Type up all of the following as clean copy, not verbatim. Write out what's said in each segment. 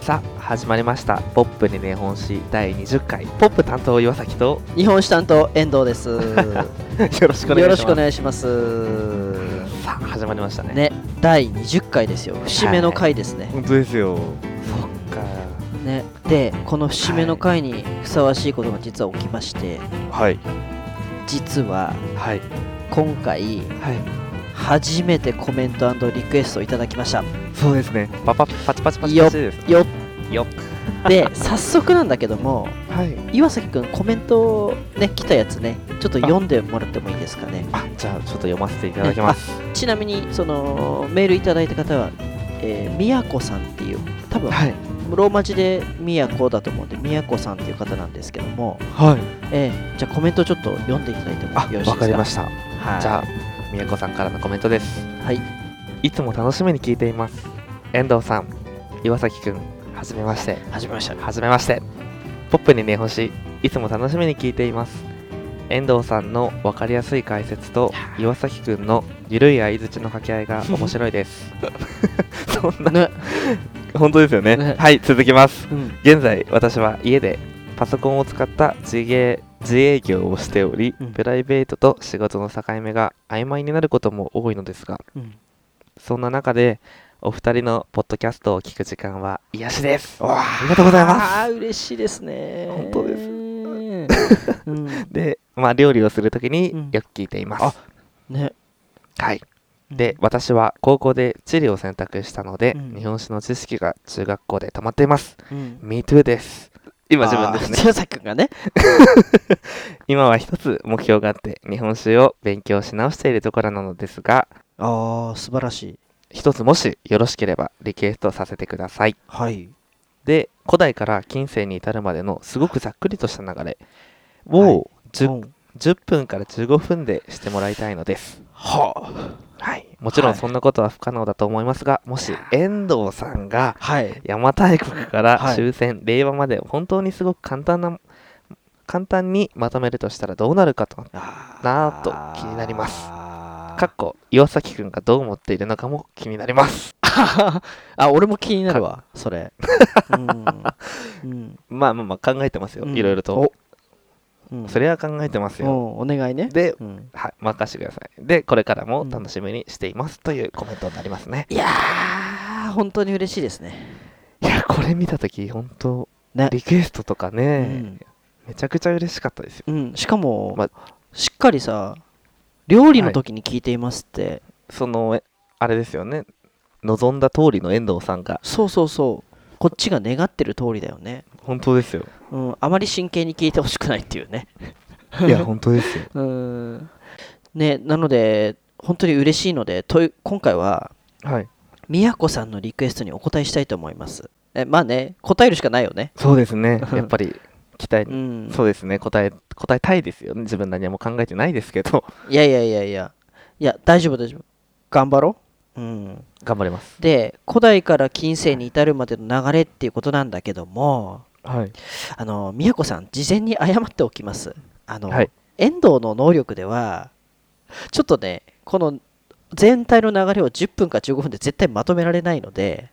さあ始まりましたポップに日本史第20回ポップ担当岩崎と日本史担当遠藤ですよよろしくお願いします。 ろしくお願いします。 さあ始まりましたね。 ね、第20回ですよ。節目の回ですね。 本当ですよ。そっかね、でこの節目の回にふさわしいことが実は起きまして、 はい実ははい今回はい初めてコメント&リクエストをいただきました。 そうですね。パチパチパチパチですね。 よよで早速なんだけども、 はい岩崎くんコメントね来たやつね、ちょっと読んでもらってもいいですかね。 じゃあちょっと読ませていただきます。 ちなみにそのメールいただいた方は、みやこさんっていう多分、 はいローマ字でみやこだと思うんでみやこさんっていう方なんですけども、 はいじゃあコメントちょっと読んでいただいてもよろしいですか。 わかりました。 はい、 じゃあみやこさんからのコメントです。 はい、 いつも楽しみに聞いています。遠藤さん、岩崎くん、はじめまして。 始めました。 はじめまして。ポップに日本史、いつも楽しみに聞いています。遠藤さんの分かりやすい解説と岩崎くんのゆるい相づちの掛け合いが面白いです。そんな、 ね、 本当ですよね。 ねはい、続きます。 うん、 現在、私は家でパソコンを使った自営業をしており、プライベートと仕事の境目が曖昧になることも多いのですが、そんな中でお二人のポッドキャストを聞く時間は癒しです。ありがとうございます。 嬉しいですね。 本当です。で、料理をするときによく聞いています。 ね。 はい。で、私は高校で地理を選択したので、日本史の知識が中学校で溜まっています。Me too です。今自分ですね。 岩崎くんがね。 今は一つ目標があって日本史を勉強し直しているところなのですが、 素晴らしい。 一つもしよろしければリクエストさせてください。 はい。 で、古代から近世に至るまでのすごくざっくりとした流れを 10分から15分でしてもらいたいのです。はい。もちろんそんなことは不可能だと思いますが、もし遠藤さんが邪馬台国から終戦、令和まで本当にすごく簡単にまとめるとしたらどうなるかと気になります。岩崎くんがどう思っているのかも気になります。 俺も気になるわそれ。 考えてますよ、いろいろと。それは考えてますよ。 お願いね。 で、任せてください。で、これからも楽しみにしていますというコメントになりますね。 いやー、本当に嬉しいですね。 いや、これ見たとき、本当リクエストとかね、めちゃくちゃ嬉しかったですよ。 しかも、しっかりさ、料理の時に聞いていますって。 あれですよね。望んだ通りの遠藤さんが。 そう。こっちが願ってる通りだよね。 本当ですよ。 あまり真剣に聞いてほしくないっていうね。 いや、本当ですよ。 ね、なので、本当に嬉しいので、今回は、みやこさんのリクエストにお答えしたいと思います。答えるしかないよね。 そうですね。やっぱり、そうですね。答えたいですよね。自分何も考えてないですけど。 いや、大丈夫。頑張ろう。 頑張ります。 で、古代から近世に至るまでの流れっていうことなんだけども、みやこさん、事前に謝っておきます。遠藤の能力では、ちょっとね、この全体の流れを10分か15分で絶対まとめられないので、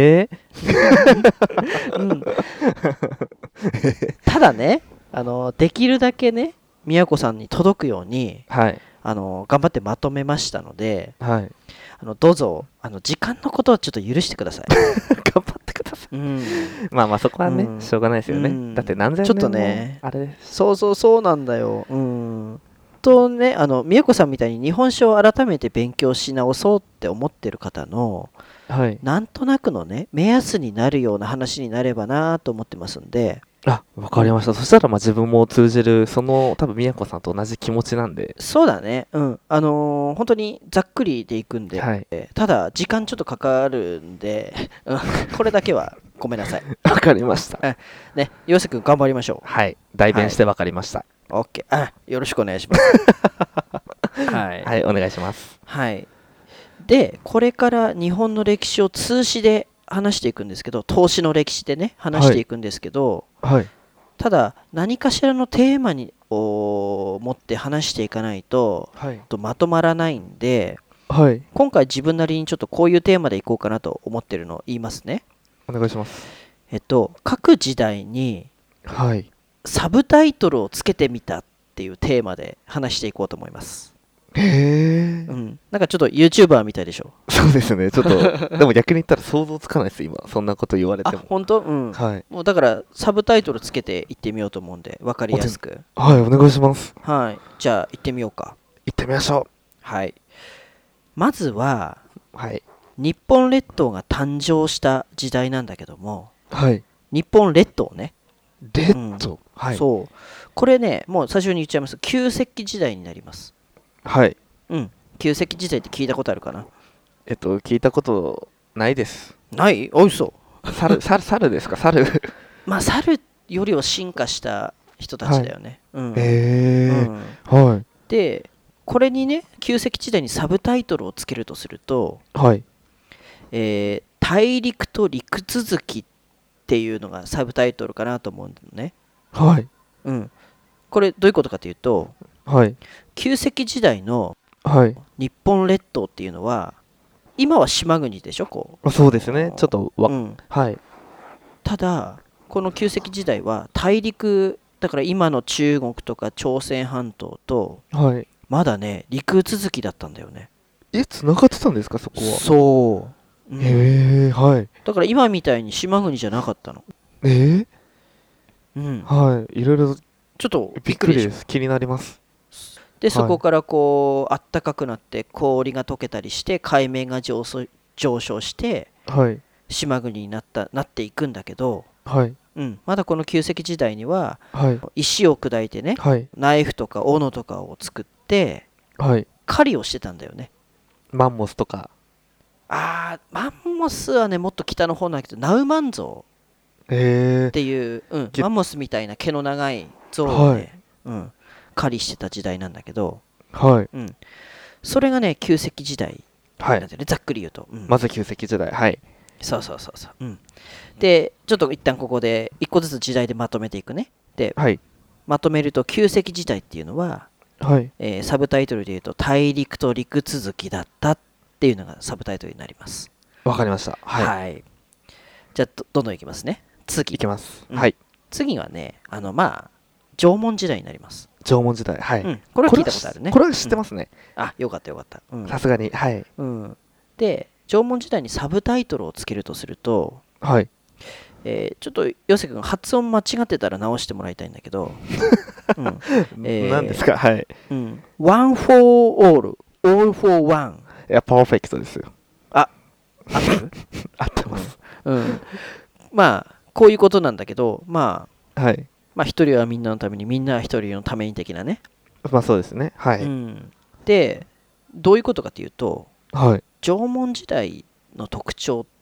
ただね、できるだけね、みやこさんに届くように、頑張ってまとめましたので、どうぞ時間のことはちょっと許してください。 頑張ってください。そこはね、しょうがないですよね。だって何千年もちょっとね、 あれそうなんだよ。ね、みやこさんみたいに日本史を改めて勉強し直そうって思ってる方の、なんとなくのね目安になるような話になればなと思ってますんで。 わかりました。そしたら自分も通じる多分みやこさんと同じ気持ちなんで。 そうだね。本当にざっくりでいくんで、ただ時間ちょっとかかるんでこれだけはごめんなさい。 わかりました。 ね、岩崎くん頑張りましょう。 代弁してわかりました。 OK。よろしくお願いします。 お願いします。 で、これから日本の歴史を通史で話していくんですけど、投資の歴史でね話していくんですけど、ただ何かしらのテーマを持って話していかないと、まとまらないんで、今回自分なりにちょっとこういうテーマでいこうかなと思ってるのを言いますね。 お願いします。 各時代にサブタイトルをつけてみたっていうテーマで話していこうと思います。 へえ、 なんかちょっと YouTuber みたいでしょ。 そうですね、ちょっとでも逆に言ったら想像つかないです今、そんなこと言われても。 本当？ はい。 もうだからサブタイトルつけていってみようと思うんで、分かりやすく。 はい、お願いします。 はい、じゃあ行ってみようか。 行ってみましょう。 はい。まずは、 はい。 日本列島が誕生した時代なんだけども、 はい。 日本列島ね。 列島、はい。 そう。これね、もう最初に言っちゃいます。旧石器時代になります。 はい。 旧石器時代って聞いたことあるかな？ 聞いたことないです。 ない？おいそう。 猿ですか？猿。 まあ、猿よりは進化した人たちだよね。 はい。 で、これにね、旧石器時代にサブタイトルをつけるとすると、 はい。 大陸と陸続きっていうのがサブタイトルかなと思うんだよね。 はい。 これどういうことかというと、 はい。 旧石器時代の日本列島っていうのは、今は島国でしょ、こう。 そうですね、ちょっとはい。 ただ、この旧石器時代は大陸、だから今の中国とか朝鮮半島と、まだね、陸続きだったんだよね。 繋がってたんですか、そこは。 そう。 へえ、はい。 だから今みたいに島国じゃなかったの。 はい。いろいろちょっとびっくりです。気になります。 で、そこからこう、あったかくなって氷が溶けたりして、海面が上昇して、島国になっていくんだけど、まだこの旧石器時代には、石を砕いてね、ナイフとか斧とかを作って、狩りをしてたんだよね。 マンモスとか。 マンモスはね、もっと北の方なんだけど、ナウマンゾウっていう、マンモスみたいな毛の長いゾウをね、狩りしてた時代なんだけど、それがね、旧石器時代なんだよね、ざっくり言うと。 まず旧石器時代、はい。 そう。で、ちょっと一旦ここで一個ずつ時代でまとめていくね。で、まとめると旧石器時代っていうのは、サブタイトルで言うと大陸と陸続きだったっていうのがサブタイトルになります。 わかりました。 はい。じゃあどんどんいきますね。次。 いきます。はい。 次はね、縄文時代になります。 縄文時代、はい。 これは聞いたことあるね。 これは知ってますね。 よかった。 さすがに、はい。 で、縄文時代にサブタイトルをつけるとすると、ちょっとヨセ君発音間違ってたら直してもらいたいんだけど、 何ですか？はい。 one for all, all for one。 いや、パーフェクトですよ。 合ってる？ 合ってます。 まあ、こういうことなんだけど、まあ、 一人はみんなのために、みんなは一人のために的なね。 まあそうですね。はい。 で、どういうことかというと、縄文時代の特徴って、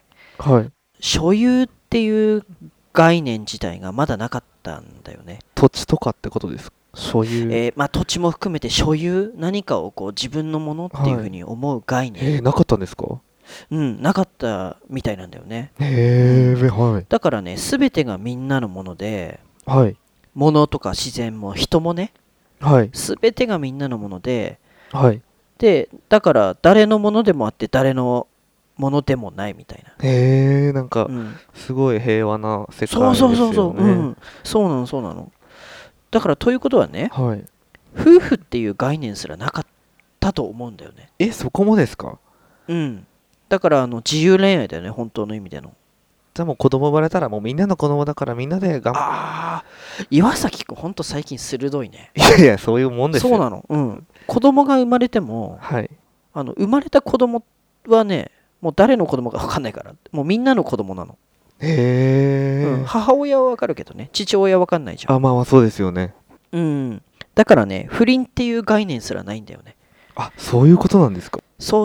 所有っていう概念自体がまだなかったんだよね。 土地とかってことですか？所有。 土地も含めて所有、何かをこう自分のものっていうふうに思う概念。 なかったんですか？ なかったみたいなんだよね。だからね、すべてがみんなのもので、物とか自然も人もね、すべてがみんなのもので、で、だから誰のものでもあって誰のものでもないみたいな。 なんか、すごい平和な世界ですよね。 そうなの。だからということはね、夫婦っていう概念すらなかったと思うんだよね。 そこもですか？ だから自由恋愛だよね、本当の意味での。 じゃあもう子供生まれたらもうみんなの子供だからみんなで頑張る。岩崎くん、ほんと最近鋭いね。 いや、そういうもんですよ。 そうなの。子供が生まれても、生まれた子供はね、もう誰の子供か分かんないから、もうみんなの子供なの。母親は分かるけどね、父親は分かんないじゃん。 まあそうですよね。 だからね、不倫っていう概念すらないんだよね。 そういうことなんですか？ そう。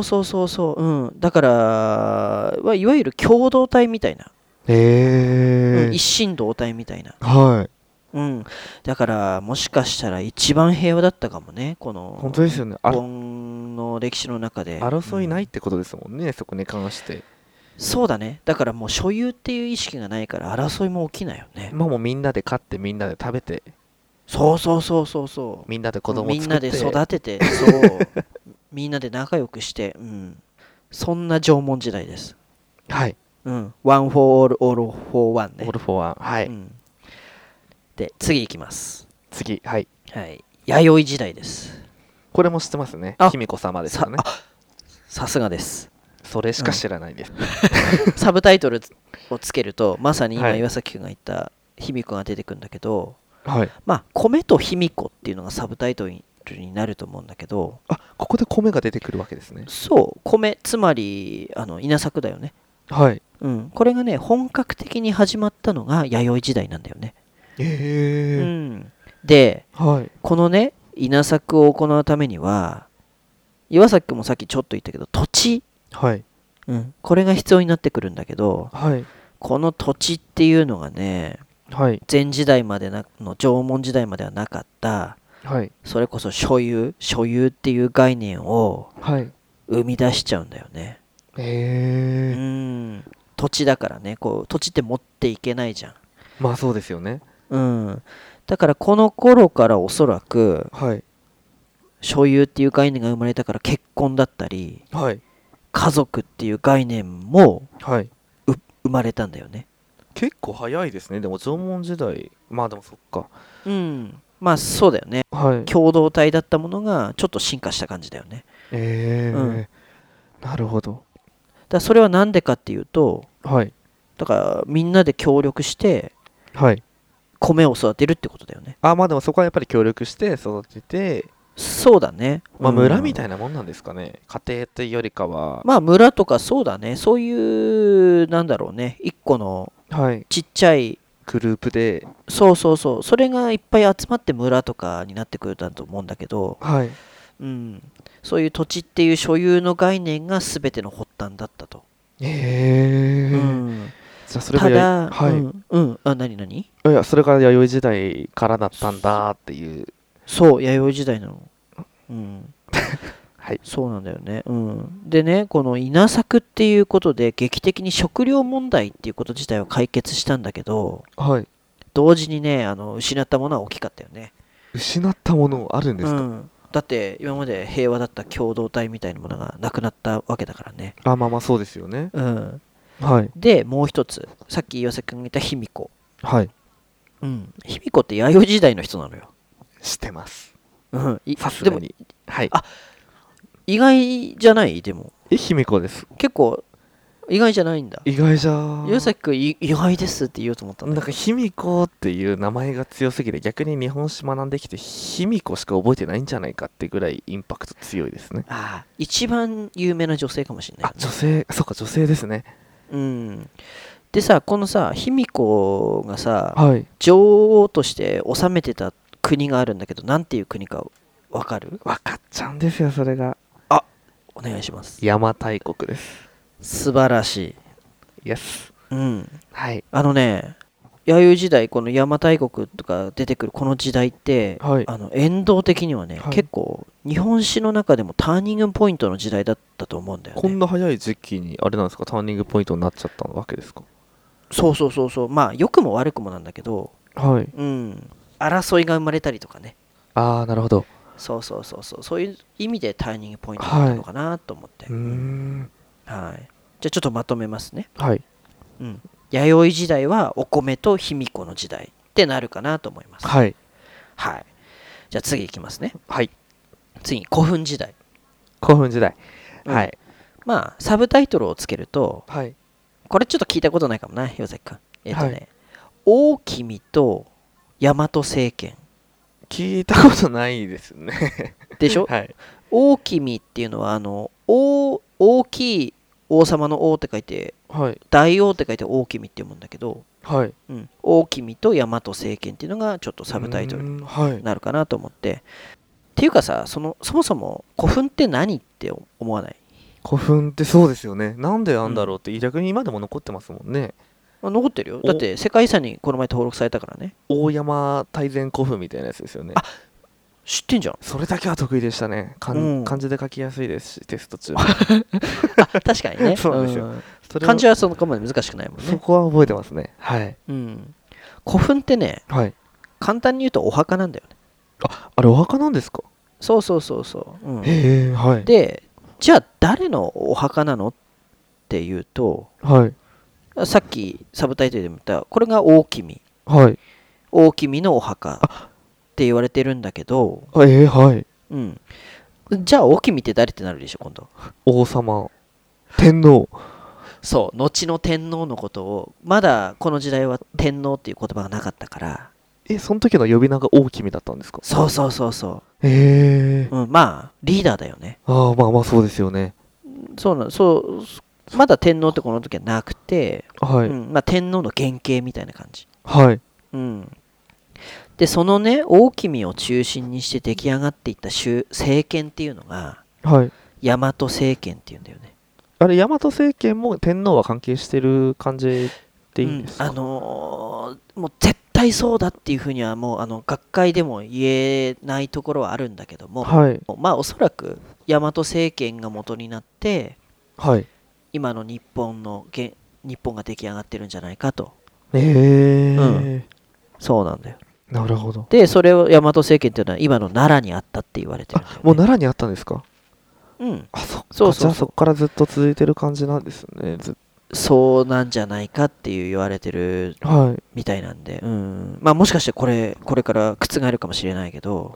だから、いわゆる共同体みたいな。一心同体みたいな。だからもしかしたら一番平和だったかもね、この本当ですよね。 日本の歴史の中で争いないってことですもんね、そこに関して。 そうだね。だからもう所有っていう意識がないから争いも起きないよね。 もうみんなで飼ってみんなで食べて、 そうみんなで子供作って、 みんなで育てて、そうみんなで仲良くして、そんな縄文時代です。 うん。one for all, all for one ね。 all for one。はい。 で、次いきます。 次、はい。 はい。弥生時代です。 これも知ってますね。卑弥呼様ですよね。 さすがです。 それしか知らないです。 サブタイトルをつけると、まさに今岩崎君が言った卑弥呼が出てくるんだけど、 はい。 まあ、米と卑弥呼っていうのがサブタイトルになると思うんだけど、 ここで米が出てくるわけですね。 そう、米、つまり稲作だよね。 はい。 これがね、本格的に始まったのが弥生時代なんだよね。で、 はい、 このね、稲作を行うためには、岩崎君もさっきちょっと言ったけど、土地、 はい、 これが必要になってくるんだけど、 はい、 この土地っていうのがね、 はい、 前時代までの縄文時代まではなかった、 はい、 それこそ所有っていう概念を生み出しちゃうんだよね。土地だからね、こう土地って持っていけないじゃん。 まあそうですよね。 だからこの頃からおそらく、 はい、 所有っていう概念が生まれたから結婚だったり、 はい、 家族っていう概念も、 はい、 生まれたんだよね。 結構早いですね。でも縄文時代、まあでもそっか。 まあそうだよね。 はい、 共同体だったものがちょっと進化した感じだよね。 なるほど。 だそれは何でかっていうと、 はい、 だからみんなで協力して、 はい、 米を育てるってことだよね。 まあでもそこはやっぱり協力して育てて、 そうだね。 まあ村みたいなもんなんですかね。家庭っていうよりかは。 まあ村とかそうだね。そういうなんだろうね。一個のちっちゃいグループで、 そうそれがいっぱい集まって村とかになってくるんだと思うんだけど、そういう土地っていう所有の概念が全ての発端だったと。 じゃあそれがただ、何いや、それが弥生時代からだったんだっていう。 そう、弥生時代なの。 はい。 そうなんだよね。でね、この稲作っていうことで劇的に食料問題っていうこと自体は解決したんだけど、 はい。 同時にね、失ったものは大きかったよね。 失ったものあるんですか？ だって今まで平和だった共同体みたいなものがなくなったわけだからね。 まあそうですよね。 はい。で、もう一つ、さっき岩崎君が言った卑弥呼。 はい。 卑弥呼って弥生時代の人なのよ。 知ってます。 さすがに。 はい。 意外じゃない？でも。 卑弥呼です。 結構、意外じゃないんだ。 意外じゃ岩崎君意外ですって言おうと思ったんだ。 なんか卑弥呼っていう名前が強すぎて、逆に日本史学んできて卑弥呼しか覚えてないんじゃないかってぐらいインパクト強いですね。 一番有名な女性かもしれない、 女性、そうか、女性ですね。 でさ、このさ、卑弥呼がさ、女王として治めてた国があるんだけど、なんていう国かわかる？ わかっちゃうんですよ、それが。 お願いします。 邪馬台国です。 素晴らしい。 イエス。 はい。弥生時代、この邪馬台国とか出てくるこの時代って、沿道的にはね、結構日本史の中でもターニングポイントの時代だったと思うんだよね。 こんな早い時期にあれなんですか、ターニングポイントになっちゃったわけですか？ そうまあ良くも悪くもなんだけど、争いが生まれたりとかね。 なるほど。 そういう意味でターニングポイントだったのかなと思って。じゃあちょっとまとめますね。弥生時代はお米と卑弥呼の時代ってなるかなと思います。じゃあ次いきますね。次、古墳時代。まあ、サブタイトルをつけると、これちょっと聞いたことないかもな、岩崎君。大君と大和政権。 聞いたことないですね。 でしょ？大君っていうのは、大きい王様の王って書いて、大王って書いて大君って読むんだけど、大君と大和政権っていうのがちょっとサブタイトルになるかなと思って。っていうかさ、そもそも古墳って何って思わない？ 古墳ってそうですよね。なんでなんだろうって、逆に今でも残ってますもんね。 残ってるよ。だって世界遺産にこの前登録されたからね。 大山大前古墳みたいなやつですよね。 知ってんじゃん。 それだけは得意でしたね。漢字で書きやすいですし、テスト中。 確かにね。 そうなんですよ。 漢字はそこまで難しくないもんね。 そこは覚えてますね。 古墳ってね、簡単に言うとお墓なんだよね。 あれお墓なんですか？ そう。で、じゃあ誰のお墓なのっていうと、 さっきサブタイトルでも言ったこれが大君、 はい、 大君のお墓って言われてるんだけど、 はい、 うん、じゃあ大君って誰ってなるでしょ今度。 王様、天皇。 そう、後の天皇のことを、まだこの時代は天皇っていう言葉がなかったから。 その時の呼び名が大君だったんですか？ そうそうそうそう。まあリーダーだよね。 まあそうですよね。 まだ天皇ってこの時はなくて、 はい、 まあ、天皇の原型みたいな感じ。 はい、 でそのね大君を中心にして出来上がっていった政権っていうのが、 はい、 大和政権っていうんだよね。 あれ、大和政権も天皇は関係してる感じでいいんですか？ もう絶対そうだっていうふうにはもう学会でも言えないところはあるんだけども、 はい、 まあおそらく大和政権が元になって、 はい、 今の日本が出来上がってるんじゃないかと。そうなんだよ。 なるほど。 でそれを大和政権っていうのは今の奈良にあったって言われてるんだよね。 もう奈良にあったんですか？ そうじゃあそこからずっと続いてる感じなんですね。 そうなんじゃないかっていう言われてるみたいなんで、まあもしかしてこれから覆るかもしれないけど、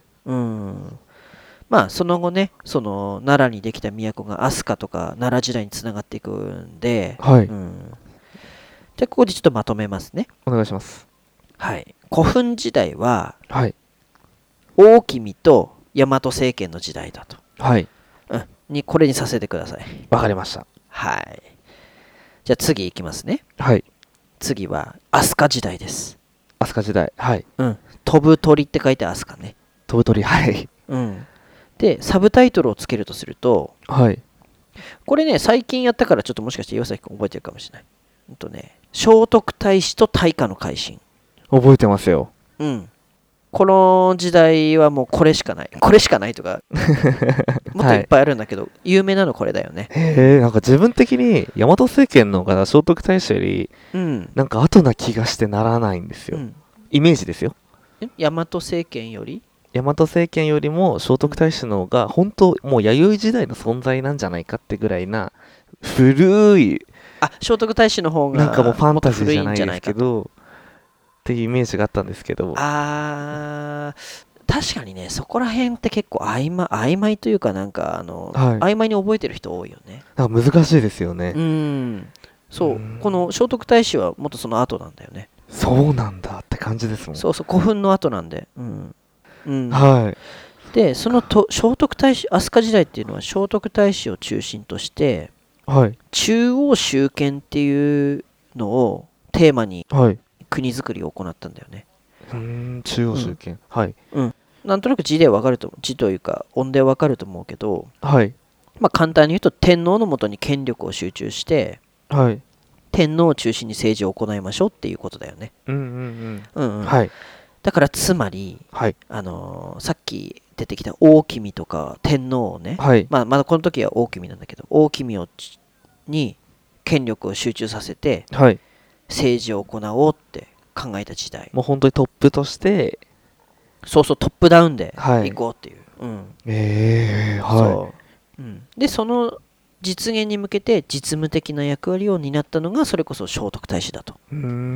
まあその後ね、その奈良にできた都が飛鳥とか奈良時代につながっていくんで、じゃあここでちょっとまとめますね。 お願いします。 はい。古墳時代は、 大君と大和政権の時代だと。これにさせてください。 わかりました。 はい。じゃあ次いきますね。次は飛鳥時代です。 飛鳥時代。 飛ぶ鳥って書いて飛鳥ね。 飛ぶ鳥。 でサブタイトルをつけるとすると、これね最近やったからちょっともしかして岩崎君覚えてるかもしれない。聖徳太子と大化の改新。 覚えてますよ。 この時代はもうこれしかないとかもっといっぱいあるんだけど、有名なのこれだよね。 なんか自分的に大和政権の方が聖徳太子よりなんか後な気がしてならないんですよ、イメージですよ。 大和政権よりも聖徳太子の方が本当もう弥生時代の存在なんじゃないかってぐらいな古い、 聖徳太子の方がなんかもうファンタジーじゃないですけどっていうイメージがあったんですけど、 確かにね、そこら辺って結構曖昧というか、なんか曖昧に覚えてる人多いよね。 なんか難しいですよね。 そう、この聖徳太子はもっとその後なんだよね。 そうなんだって感じですもん。 そう古墳の後なんで。でその聖徳太子飛鳥時代っていうのは聖徳太子を中心として、中央集権っていうのをテーマに国づくりを行ったんだよね。 中央集権。 なんとなく字というか音でわかると思うけど、まあ簡単に言うと天皇のもとに権力を集中して、天皇を中心に政治を行いましょうっていうことだよね。だからつまり、さっき出てきた大君とか天皇をね、まだこの時は大君なんだけど、大君に権力を集中させて、政治を行おうって考えた時代。 もう本当にトップとして、 トップダウンで行こうっていう。でその実現に向けて実務的な役割を担ったのがそれこそ聖徳太子だと。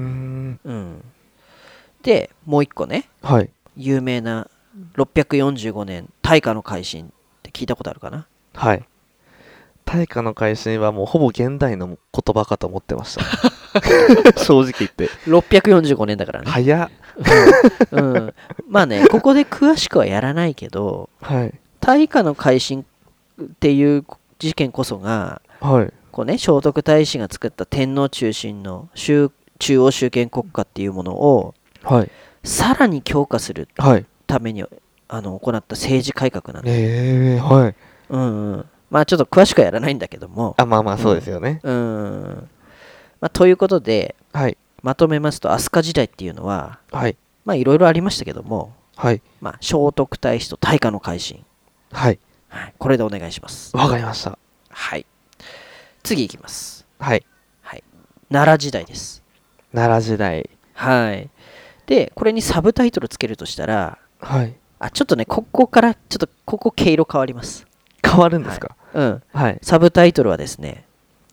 でもう一個ね、有名な645年大化の改新って聞いたことあるかな？ 大化の改新はもうほぼ現代の言葉かと思ってました正直言って 645年だからね。 早っまあね、ここで詳しくはやらないけど、大化の改新っていう事件こそが、こうね、聖徳太子が作った天皇中心の中央集権国家っていうものを、さらに強化するために、行った政治改革なんで、まあちょっと詳しくはやらないんだけども、 そうですよね。 ということで、まとめますと飛鳥時代っていうのは、まあいろいろありましたけども、まあ聖徳太子と大化の改新、これでお願いします。 わかりました。 次いきます。 奈良時代です。 奈良時代。 でこれにサブタイトルつけるとしたら、ちょっとね、ここからちょっとここ毛色変わります。 変わるんですか？ サブタイトルはですね、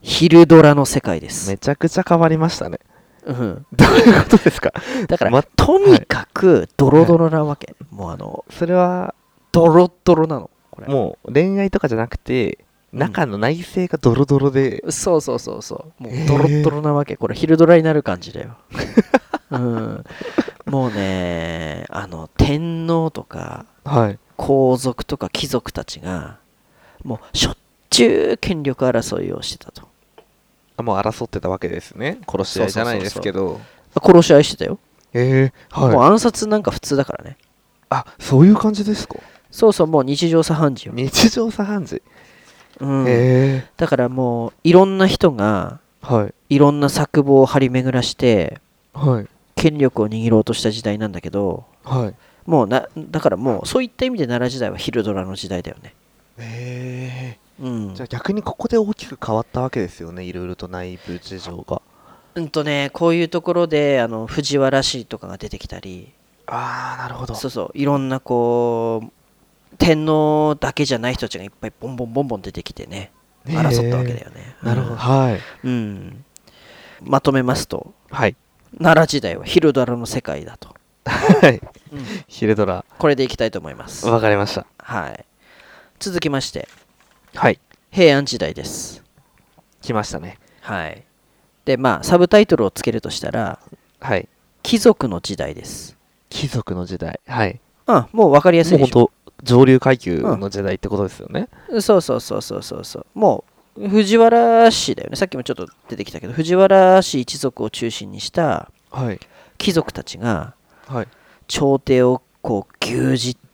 昼ドラの世界です。 めちゃくちゃ変わりましたね。 うん、 どういうことですか？ だから、とにかくドロドロなわけ、もうそれはドロドロなのこれ。 もう恋愛とかじゃなくて、中の内政がドロドロで、 そうそうそうそう、もうドロドロなわけ。これ昼ドラになる感じだよ。うん、もうね、天皇とか、 はい、 皇族とか貴族たちがもうしょっちゅう権力争いをしてたと。 もう争ってたわけですね。殺し合いじゃないですけど。 殺し合いしてたよ。 はい。 もう暗殺なんか普通だからね。 あ、そういう感じですか？ そうそう、もう日常茶飯事よ。 日常茶飯事。 うん。だからもういろんな人が、 はい、 いろんな策謀を張り巡らして、 はい、 権力を握ろうとした時代なんだけど、 はい。 もうだからもうそういった意味で奈良時代は昼ドラの時代だよね。うん、 じゃあ逆にここで大きく変わったわけですよね、いろいろと内部事情が。 こういうところで藤原氏とかが出てきたり、 ああ、なるほど。 そうそう、いろんなこう天皇だけじゃない人たちがいっぱいボンボンボンボン出てきてね、争ったわけだよね。 なるほど。はい。 うん。まとめますと、 はい。 奈良時代は昼ドラの世界だと。 はい。 うん、 昼ドラ。 これでいきたいと思います。 わかりました。 はい。続きまして、 はい。 平安時代です。 来ましたね。 はい。で、まあ、サブタイトルをつけるとしたら、 はい。 貴族の時代です。 貴族の時代。はい。 もう分かりやすいでしょ。 もう本当上流階級の時代ってことですよね。 そうそうそうそうそうそう。もう藤原氏だよね。さっきもちょっと出てきたけど、藤原氏一族を中心にした貴族たちが、 はい、 朝廷をこう牛耳って、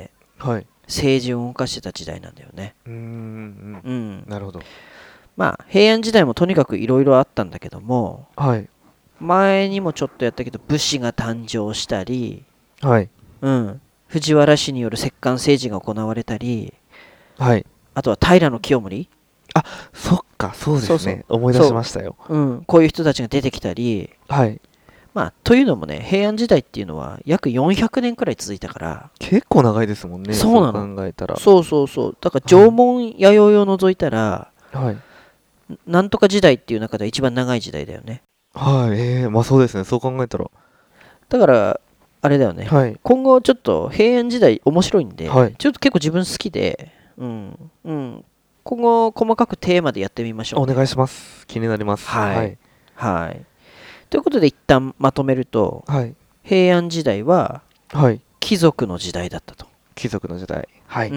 はい、 政治を動かしてた時代なんだよね。 なるほど。 まあ平安時代もとにかくいろいろあったんだけども、 はい、 前にもちょっとやったけど武士が誕生したり、 はい、 藤原氏による摂関政治が行われたり、 はい、 あとは平清盛、 あ、そっか、そうですね。思い出しましたよ。 こういう人たちが出てきたり、 はい。 まあ、というのもね、平安時代っていうのは約400年くらい続いたから、 結構長いですもんね。 そうなの。 考えたら。 そうそうそう。だから縄文弥生を除いたら、 はい。 なんとか時代っていう中では一番長い時代だよね。 はい、まあそうですね。そう考えたら。 だから、あれだよね。 はい。 今後ちょっと平安時代面白いんで、 はい、 ちょっと結構自分好きで、今後細かくテーマでやってみましょう、 ね。お願いします。気になります。 はい。はい。ということで一旦まとめると、 はい、 平安時代は、 はい、 貴族の時代だったと。 貴族の時代。はい。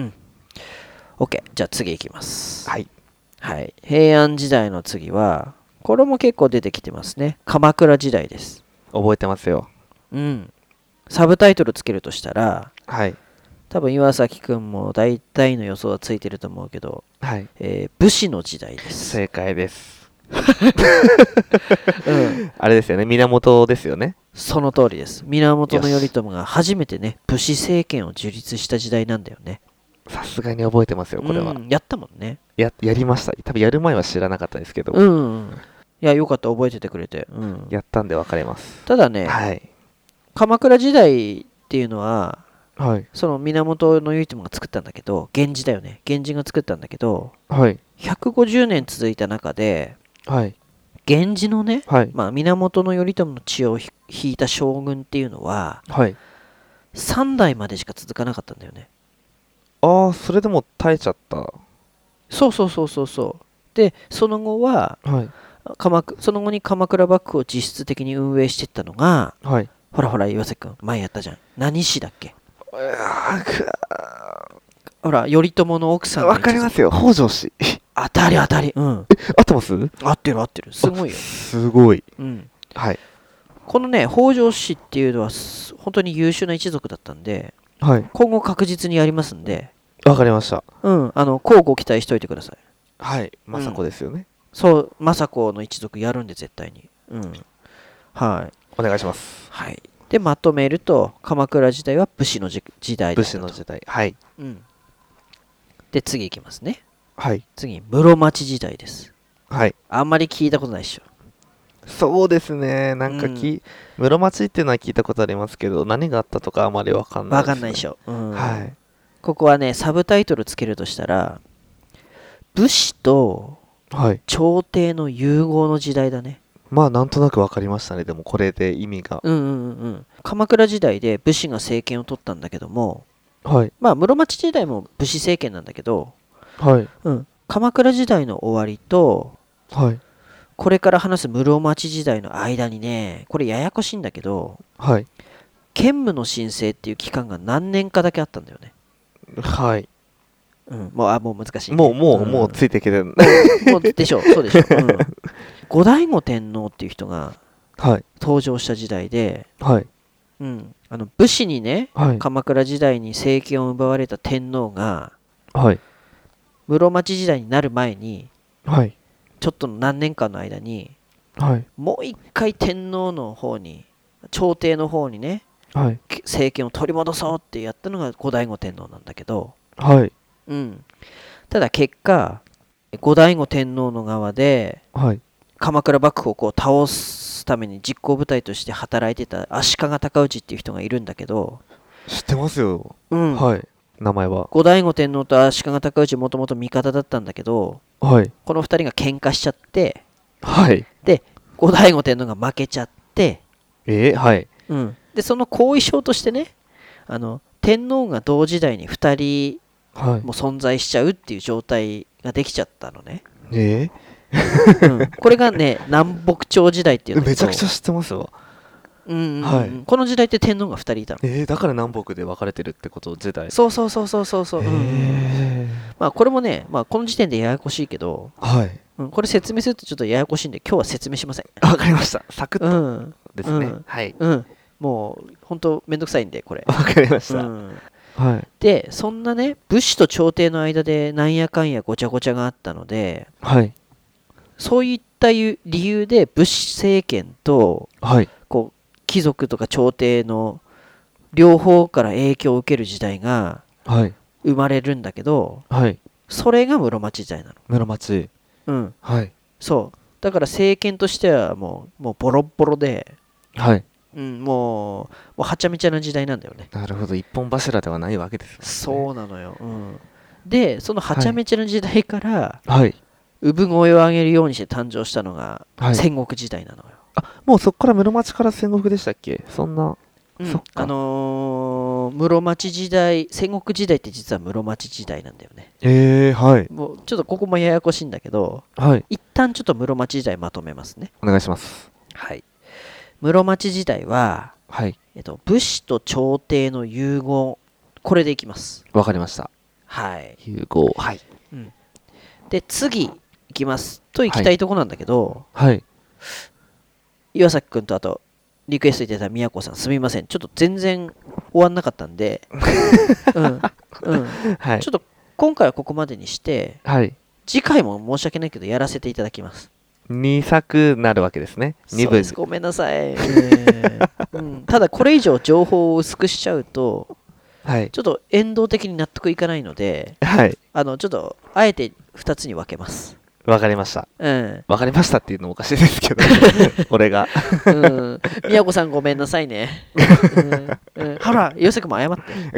OK。じゃあ次いきます。 はい。 はい。平安時代の次は、これも結構出てきてますね。鎌倉時代です。 覚えてますよ。 サブタイトルつけるとしたら、 はい。 多分岩崎くんも大体の予想はついてると思うけど、 はい。 武士の時代です。 正解です。あれですよね。源ですよね。 その通りです。源頼朝が初めてね、武士政権を樹立した時代なんだよね。 さすがに覚えてますよ、これは。 やったもんね。 やりました。多分やる前は知らなかったですけど。 いや、よかった、覚えててくれて。 やったんで分かります。 ただね、 はい、 鎌倉時代っていうのは、 はい、 その源頼朝が作ったんだけど、源氏だよね。源氏が作ったんだけど、 はい、 150年続いた中で、 はい、 源氏のね、 はい、 源頼朝の血を引いた将軍っていうのは、 はい、 3代までしか続かなかったんだよね。 ああ、それでも耐えちゃった。 そうそうそうそうそう。で、その後は、その後に鎌倉幕府を実質的に運営していったのが、ほらほら岩崎君前やったじゃん。何氏だっけ？ほら頼朝の奥さんの。 わかりますよ。北条氏。 当たり。 合ってます？ 合ってる。すごいよ。 すごい。はい。 このね、北条氏っていうのは本当に優秀な一族だったんで、今後確実にやりますんで。 わかりました。 交互期待しといてください。 はい。政子ですよね。 そう、政子の一族やるんで絶対に。はい。 お願いします。 はい。で、まとめると、鎌倉時代は武士の時代だったと。 武士の時代。はい。 で、次いきますね。 はい。 次、室町時代です。 はい。 あんまり聞いたことないでしょ。 そうですね。なんか室町っていうのは聞いたことありますけど、何があったとかあまりわかんないですね。 わかんないでしょ。 はい。 ここはね、サブタイトルつけるとしたら、武士とはい。 朝廷の融合の時代だね。 まあなんとなく分かりましたね。でもこれで意味が。 鎌倉時代で武士が政権を取ったんだけども、 はい。 まあ室町時代も武士政権なんだけど、 はい。 鎌倉時代の終わりと、 はい。 これから話す室町時代の間にね、これややこしいんだけど、 はい。 建武の申請っていう期間が何年かだけあったんだよね。 はい。 もう難しい、ね。 もうついてきてる。 もうでしょ、そうでしょ。後醍醐天皇っていう人が登場した時代で、 はい。 武士にね、 はい。 鎌倉時代に政権を奪われた天皇が、 はい。 室町時代になる前に、 はい。 ちょっと何年間の間に、 はい。 もう一回天皇の方に、朝廷の方にね、 はい。 政権を取り戻そうってやったのが後醍醐天皇なんだけど、 はい。 ただ結果、後醍醐天皇の側で、 はい。 鎌倉幕府をこう倒すために実行部隊として働いてた足利尊氏っていう人がいるんだけど、 知ってますよ。はい。名前は。 後醍醐天皇と足利尊氏もともと味方だったんだけど、 はい。 この二人が喧嘩しちゃって、 はい。 で、後醍醐天皇が負けちゃって、 はい。 で、その後遺症としてね、天皇が同時代に2人も存在しちゃうっていう状態ができちゃったのね。これがね、南北朝時代っていうの。 めちゃくちゃ知ってますわ。 この時代って天皇が2人いたの。 だから南北で分かれてるってこと時代。 そう。まあこれもね、まあこの時点でややこしいけど、これ説明するとちょっとややこしいんで今日は説明しません。 わかりました。サクッとですね。はい。 もう本当めんどくさいんでこれ。 わかりました。 はい。で、そんなね、武士と朝廷の間でなんやかんやごちゃごちゃがあったので、 はい。 そういった理由で武士政権と、こう貴族とか朝廷の両方から影響を受ける時代が生まれるんだけど、それが室町時代なの。 室町。 そう。だから政権としてはもうボロッボロで、もうはちゃめちゃな時代なんだよね。 なるほど、一本柱ではないわけですね。 そうなのよ。で、そのはちゃめちゃな時代から、産声を上げるようにして誕生したのが戦国時代なのよ。 もうそこから室町から戦国でしたっけ？そんな。 室町時代、戦国時代って実は室町時代なんだよね。もうちょっとここもややこしいんだけど、一旦ちょっと室町時代まとめますね。 お願いします。 室町時代は、武士と朝廷の融合、これでいきます。 わかりました。融合。 で、次いきますと行きたいとこなんだけど、岩崎くんとあとリクエストいただいた宮子さん、すみません、ちょっと全然終わんなかったんで、ちょっと今回はここまでにして、次回も申し訳ないけどやらせていただきます。 2作なるわけですね。2部。 ごめんなさい。ただこれ以上情報を薄くしちゃうと、ちょっと遠藤的に納得いかないので、ちょっとあえて2つに分けます。 わかりました。わかりましたっていうのもおかしいですけど、俺が。 宮子さんごめんなさいね。ほら、岩崎も謝って。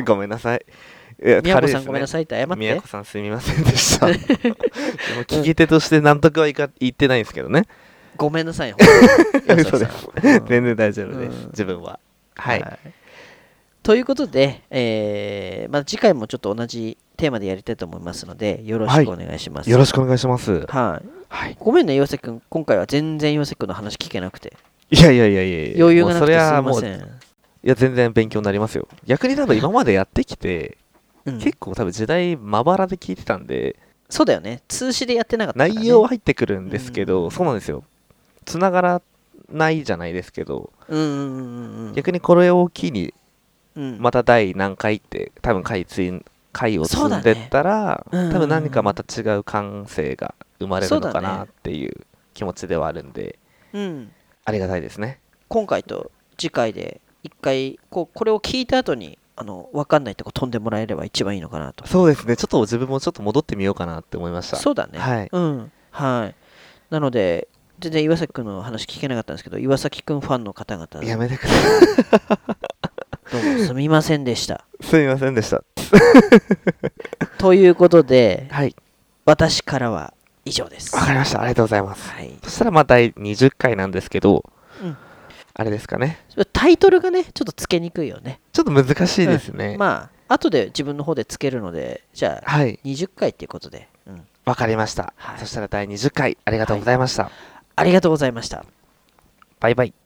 ごめんなさい。 宮子さんごめんなさいって謝って。 宮子さんすみませんでした。でも聞き手として納得は言ってないんですけどね。 ごめんなさい。 嘘です。全然大丈夫です。自分は。 ということで、次回もちょっと同じテーマでやりたいと思いますので、よろしくお願いします。 よろしくお願いします。 ごめんね、岩崎くん。今回は全然岩崎くんの話聞けなくて。 いや。 余裕がなくてすみません。 いや、全然勉強になりますよ。逆に多分今までやってきて、結構多分時代まばらで聞いてたんで。 そうだよね。通詞でやってなかったからね。 内容は入ってくるんですけど、そうなんですよ。つながらないじゃないですけど、逆にこれを機に、また第何回って多分回を積んでったら、多分何かまた違う感性が生まれるのかなっていう気持ちではあるんで、ありがたいですね。 今回と次回で一回これを聞いた後に分かんないとこ飛んでもらえれば一番いいのかなと。 そうですね。ちょっと自分もちょっと戻ってみようかなって思いました。 そうだね。なので全然岩崎くんの話聞けなかったんですけど、岩崎くんファンの方々、 やめてください。 どうもすみませんでした。 すみませんでした。 ということで、私からは以上です。 わかりました。ありがとうございます。 はい、 そしたらまあ第20回なんですけど、あれですかね。 タイトルがね、ちょっとつけにくいよね。 ちょっと難しいですね。 まあ、後で自分の方でつけるので、じゃあ、20回っていうことで。 わかりました。そしたら第20回、ありがとうございました。 ありがとうございました。 バイバイ。